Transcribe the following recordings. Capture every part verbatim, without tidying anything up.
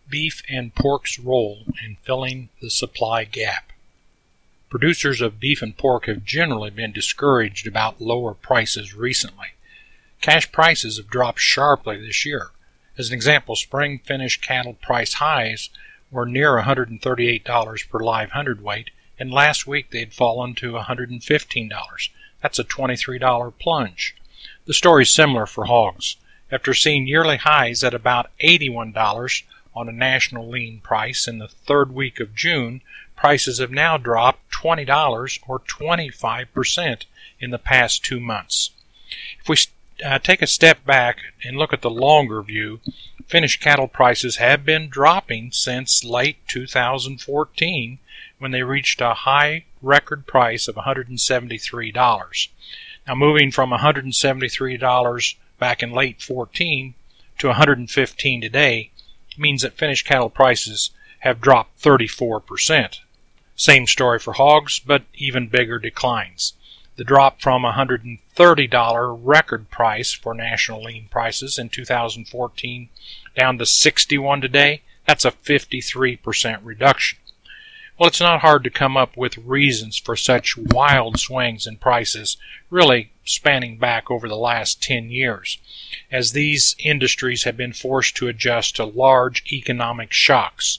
beef and pork's role in filling the supply gap. Producers of beef and pork have generally been discouraged about lower prices recently. Cash prices have dropped sharply this year. As an example, spring finished cattle price highs were near one hundred thirty-eight dollars per live hundredweight, and last week they had fallen to one hundred fifteen dollars. That's a twenty-three dollars plunge. The story is similar for hogs. After seeing yearly highs at about eighty-one dollars on a national lean price in the third week of June, prices have now dropped twenty dollars or twenty-five percent in the past two months. If we uh, take a step back and look at the longer view, finished cattle prices have been dropping since late two thousand fourteen, when they reached a high record price of one hundred seventy-three dollars. Now, moving from one hundred seventy-three dollars back in late fourteen to one hundred fifteen dollars today means that finished cattle prices have dropped thirty-four percent. Same story for hogs, but even bigger declines. The drop from one hundred thirty dollars record price for national lean prices in two thousand fourteen down to sixty-one dollars today, that's a fifty-three percent reduction. Well, it's not hard to come up with reasons for such wild swings in prices, really spanning back over the last ten years, as these industries have been forced to adjust to large economic shocks.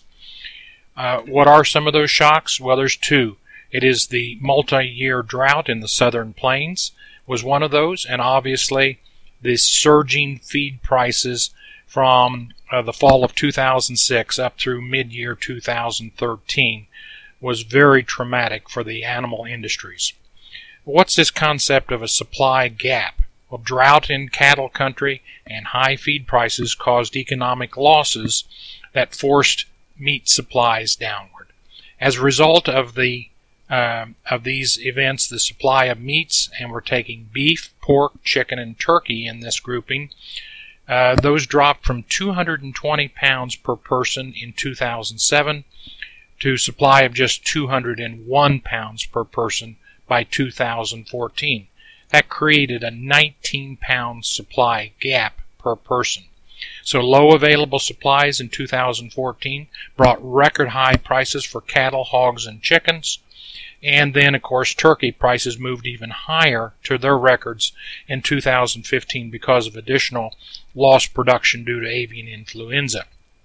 Uh, what are some of those shocks? Well, there's two. It is the multi-year drought in the southern plains was one of those, and obviously the surging feed prices from uh, the fall of two thousand six up through mid-year two thousand thirteen was very traumatic for the animal industries. What's this concept of a supply gap? Well, drought in cattle country and high feed prices caused economic losses that forced meat supplies downward. As a result of the um, of these events, the supply of meats, and we're taking beef, pork, chicken, and turkey in this grouping, uh, those dropped from two hundred twenty pounds per person in two thousand seven to supply of just two hundred one pounds per person by two thousand fourteen. That created a nineteen pound supply gap per person. So low available supplies in two thousand fourteen brought record high prices for cattle, hogs, and chickens. And then, of course, turkey prices moved even higher to their records in two thousand fifteen because of additional lost production due to avian influenza.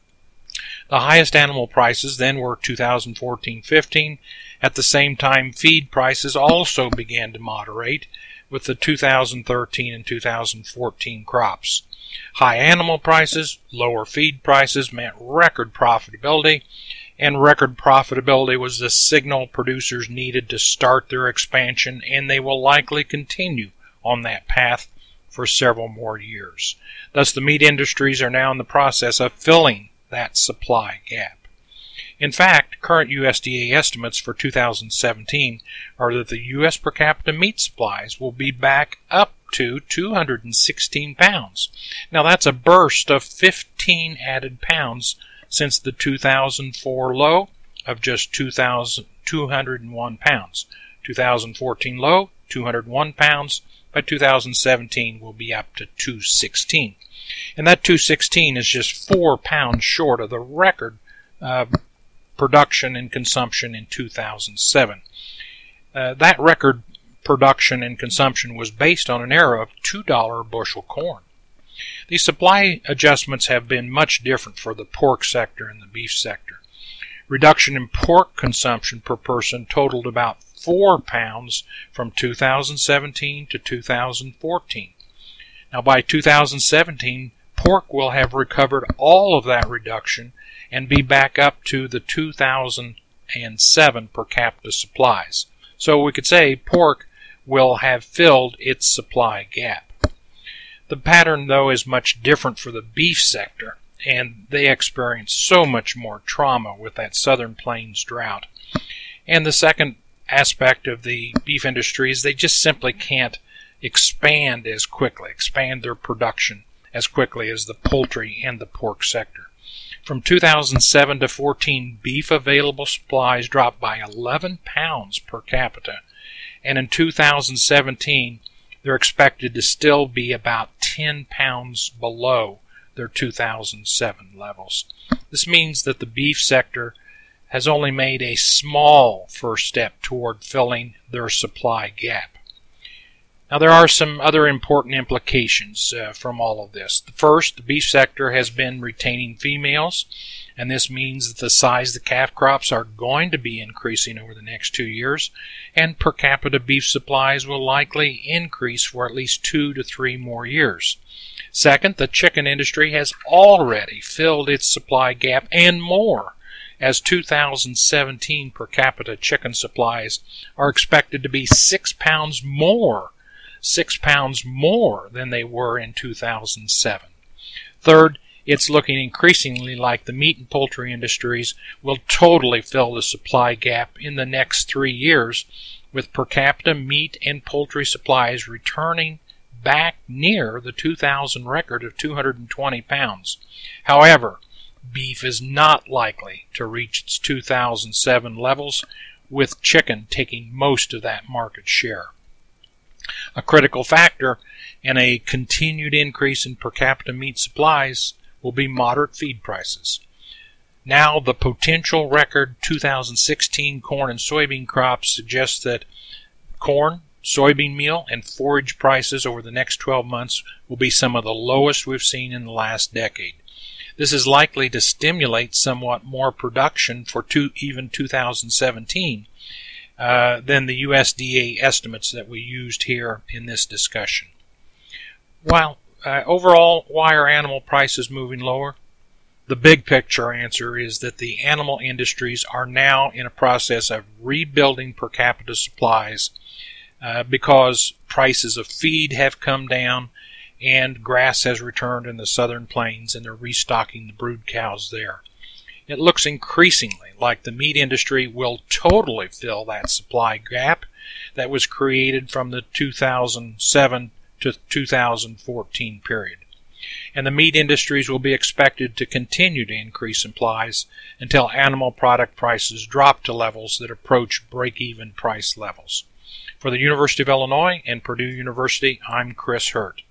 The highest animal prices then were two thousand fourteen fifteen. At the same time, feed prices also began to moderate with the two thousand thirteen and two thousand fourteen crops. High animal prices, lower feed prices meant record profitability, and record profitability was the signal producers needed to start their expansion, and they will likely continue on that path for several more years. Thus, the meat industries are now in the process of filling that supply gap. In fact, current U S D A estimates for two thousand seventeen are that the U S per capita meat supplies will be back up to two hundred sixteen pounds. Now, that's a burst of fifteen added pounds since the two thousand four low of just two hundred one pounds. two thousand fourteen low, two hundred one pounds. By two thousand seventeen, will be up to two hundred sixteen. And that two hundred sixteen is just four pounds short of the record uh, production and consumption in two thousand seven. Uh, that record production and consumption was based on an era of two dollars a bushel corn. These supply adjustments have been much different for the pork sector and the beef sector. Reduction in pork consumption per person totaled about four pounds from two thousand seventeen to two thousand fourteen. Now, by two thousand seventeen, pork will have recovered all of that reduction and be back up to the two thousand seven per capita supplies. So we could say pork will have filled its supply gap. The pattern, though, is much different for the beef sector, and they experience so much more trauma with that southern plains drought. And the second aspect of the beef industry is they just simply can't expand as quickly, expand their production as quickly as the poultry and the pork sector. From two thousand seven to fourteen, beef available supplies dropped by eleven pounds per capita, and in two thousand seventeen, they're expected to still be about ten pounds below their two thousand seven levels. This means that the beef sector has only made a small first step toward filling their supply gap. Now, there are some other important implications uh, from all of this. First, the beef sector has been retaining females, and this means that the size of the calf crops are going to be increasing over the next two years, and per capita beef supplies will likely increase for at least two to three more years. Second, the chicken industry has already filled its supply gap and more, as two thousand seventeen per capita chicken supplies are expected to be six pounds more six pounds more than they were in two thousand seven. Third, it's looking increasingly like the meat and poultry industries will totally fill the supply gap in the next three years, with per capita meat and poultry supplies returning back near the two thousand record of two hundred twenty pounds. However, beef is not likely to reach its two thousand seven levels, with chicken taking most of that market share. A critical factor in a continued increase in per capita meat supplies will be moderate feed prices. Now, the potential record two thousand sixteen corn and soybean crops suggests that corn, soybean meal, and forage prices over the next twelve months will be some of the lowest we've seen in the last decade. This is likely to stimulate somewhat more production for two, even two thousand seventeen. Uh, than the U S D A estimates that we used here in this discussion. While uh, overall, why are animal prices moving lower? The big picture answer is that the animal industries are now in a process of rebuilding per capita supplies uh, because prices of feed have come down and grass has returned in the southern plains, and they're restocking the brood cows there. It looks increasingly like the meat industry will totally fill that supply gap that was created from the two thousand seven to two thousand fourteen period. And the meat industries will be expected to continue to increase supplies until animal product prices drop to levels that approach break-even price levels. For the University of Illinois and Purdue University, I'm Chris Hurt.